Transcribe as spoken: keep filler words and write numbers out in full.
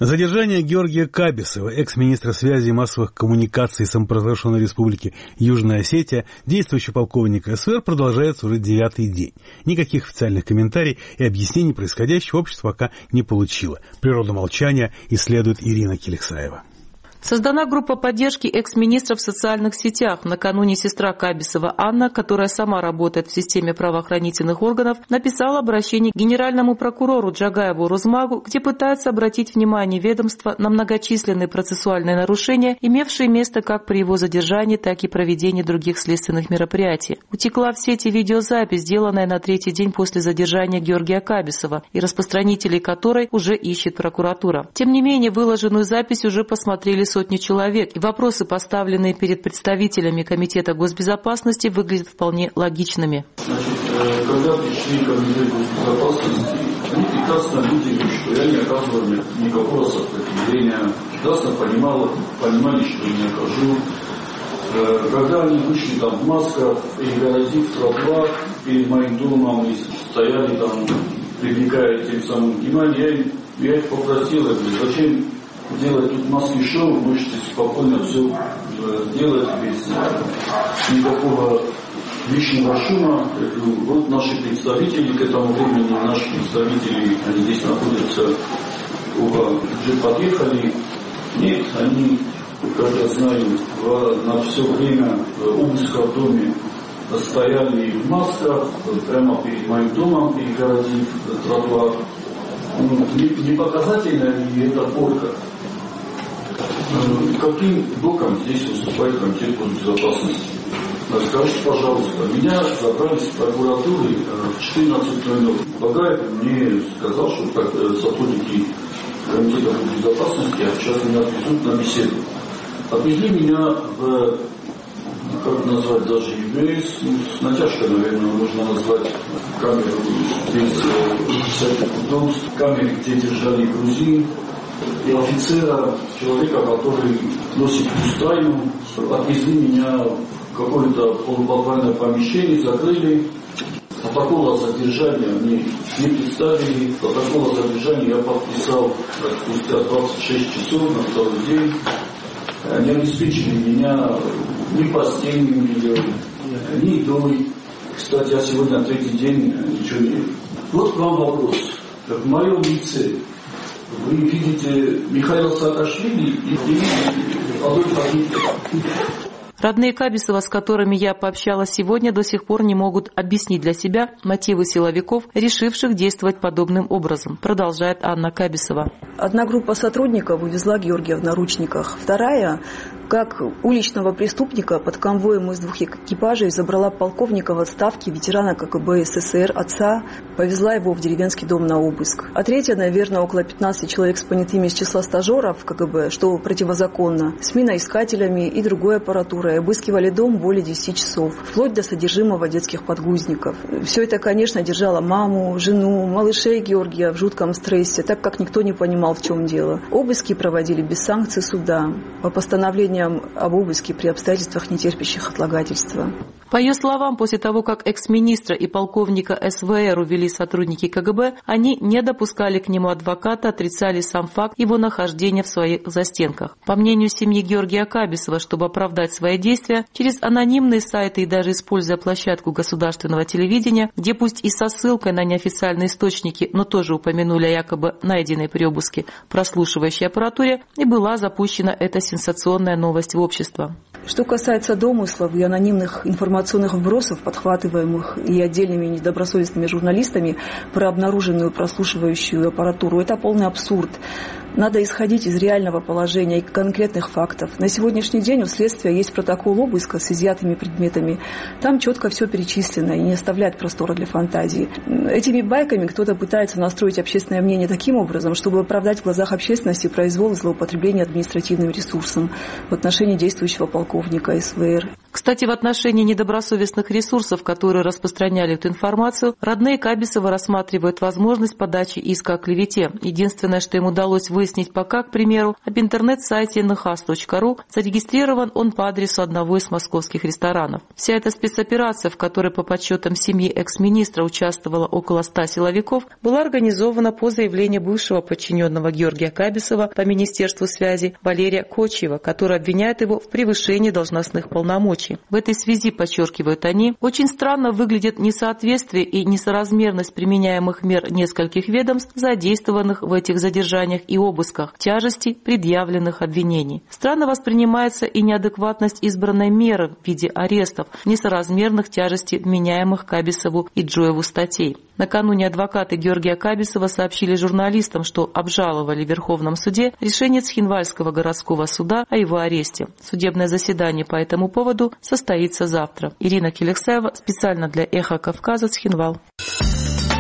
Задержание Георгия Кабисова, экс-министра связи и массовых коммуникаций самопровозглашенной республики Южная Осетия, действующего полковника СВР, продолжается уже девятый день. Никаких официальных комментариев и объяснений происходящего общество пока не получило. Природу молчания исследует Ирина Келексаева. Создана группа поддержки экс-министров в социальных сетях. Накануне сестра Кабисова Анна, которая сама работает в системе правоохранительных органов, написала обращение к генеральному прокурору Джагаеву Рузмагу, где пытается обратить внимание ведомства на многочисленные процессуальные нарушения, имевшие место как при его задержании, так и проведении других следственных мероприятий. Утекла в сети видеозапись, сделанная на третий день после задержания Георгия Кабисова, и распространителей которой уже ищет прокуратура. Тем не менее, выложенную запись уже посмотрели сотни человек, и вопросы, поставленные перед представителями Комитета госбезопасности, выглядят вполне логичными. Значит, когда пришли Комитет госбезопасности, они прекрасно видели, что я не оказывал никакого сопротивления, прекрасно понимали, понимали, что я не окажу. Когда они вышли там в масках, перегородив тротуар перед моим домом и стояли там, привлекая тем самым внимание, я, я их попросил, я говорю, зачем делать тут маски-шоу, можете спокойно все делать без никакого лишнего шума. Вот наши представители, к этому времени наши представители, они здесь находятся, уже подъехали. Нет, они, как я знаю, на все время обыска в доме стояли в масках, прямо перед моим домом, перегородив тротуар. Ну, не, не показательно ли это порка? Каким боком здесь выступает Комитет госбезопасности? Скажите, пожалуйста, меня забрали с прокуратуры в четырнадцать ноль ноль. Багаев мне сказал, что как сотрудники Комитета госбезопасности сейчас меня отвезут на беседу. Отвезли меня в, как назвать, даже ЕБС, ну, с натяжкой, наверное, можно назвать камеру без всяких удобств, камеры, где держали грузин, и офицера, человека, который носит пустайну, отвезли меня в какое-то полуподвальное помещение, закрыли. Протокол о задержании они не представили. Протокол о задержании я подписал спустя двадцать шесть часов на второй день. Они обеспечили меня ни постельным бельем, ни едой. Кстати, я сегодня на третий день ничего не... Вот к вам вопрос. В моем лице вы видите Михаила Саакашвили и Адольфа Гитлера. Родные Кабисова, с которыми я пообщалась сегодня, до сих пор не могут объяснить для себя мотивы силовиков, решивших действовать подобным образом, продолжает Анна Кабисова. Одна группа сотрудников увезла Георгия в наручниках. Вторая, как уличного преступника, под конвоем из двух экипажей забрала полковника в отставке, ветерана КГБ СССР, отца, повезла его в деревенский дом на обыск. А третья, наверное, около пятнадцати человек с понятыми из числа стажеров КГБ, что противозаконно, с миноискателями и другой аппаратурой, обыскивали дом более десяти часов, вплоть до содержимого детских подгузников. Все это, конечно, держало маму, жену, малышей Георгия в жутком стрессе, так как никто не понимал, в чем дело. Обыски проводили без санкций суда, по постановлениям об обыске при обстоятельствах, не терпящих отлагательства. По ее словам, после того, как экс-министра и полковника СВР увели сотрудники КГБ, они не допускали к нему адвоката, отрицали сам факт его нахождения в своих застенках. По мнению семьи Георгия Кабисова, чтобы оправдать свои действия, через анонимные сайты и даже используя площадку государственного телевидения, где пусть и со ссылкой на неофициальные источники, но тоже упомянули о якобы найденной при обыске прослушивающей аппаратуре, и была запущена эта сенсационная новость в общество. Что касается домыслов и анонимных информационных вбросов, подхватываемых и отдельными недобросовестными журналистами про обнаруженную прослушивающую аппаратуру, это полный абсурд. Надо исходить из реального положения и конкретных фактов. На сегодняшний день у следствия есть протокол обыска с изъятыми предметами. Там четко все перечислено и не оставляет простора для фантазии. Этими байками кто-то пытается настроить общественное мнение таким образом, чтобы оправдать в глазах общественности произвол и злоупотребление административным ресурсом в отношении действующего полковника СВР. Кстати, в отношении недобросовестных ресурсов, которые распространяли эту информацию, родные Кабисова рассматривают возможность подачи иска о клевете. Единственное, что им удалось выяснить, выяснить пока, к примеру, об интернет-сайте эн ха эс точка ру. Зарегистрирован он по адресу одного из московских ресторанов. Вся эта спецоперация, в которой по подсчетам семьи экс-министра участвовало около ста силовиков, была организована по заявлению бывшего подчиненного Георгия Кабисова по Министерству связи Валерия Кочиева, который обвиняет его в превышении должностных полномочий. В этой связи, подчеркивают они, очень странно выглядит несоответствие и несоразмерность применяемых мер нескольких ведомств, задействованных в этих задержаниях и обысках, тяжести предъявленных обвинений. Странно воспринимается и неадекватность избранной меры в виде арестов, несоразмерных тяжести вменяемых Кабисову и Джоеву статей. Накануне адвокаты Георгия Кабисова сообщили журналистам, что обжаловали в Верховном суде решение Цхинвальского городского суда о его аресте. Судебное заседание по этому поводу состоится завтра. Ирина Келексаева специально для «Эхо Кавказа», Цхинвал.